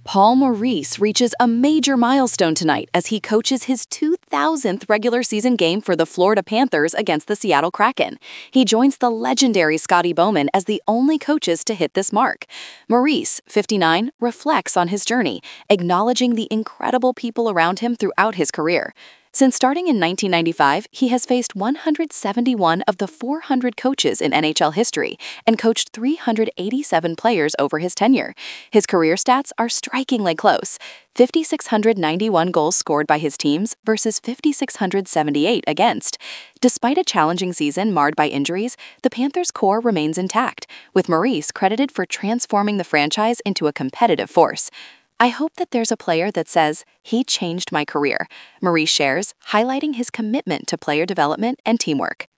Paul Maurice reaches a major milestone tonight as he coaches his 2,000th regular season game for the Florida Panthers against the Seattle Kraken. He joins the legendary Scotty Bowman as the only coaches to hit this mark. Maurice, 59, reflects on his journey, acknowledging the incredible people around him throughout his career. Since starting in 1995, he has faced 171 of the 400 coaches in NHL history and coached 387 players over his tenure. His career stats are strikingly close: 5,691 goals scored by his teams versus 5,678 against. Despite a challenging season marred by injuries, the Panthers' core remains intact, with Maurice credited for transforming the franchise into a competitive force. "I hope that there's a player that says, 'He changed my career,'" Maurice shares, highlighting his commitment to player development and teamwork.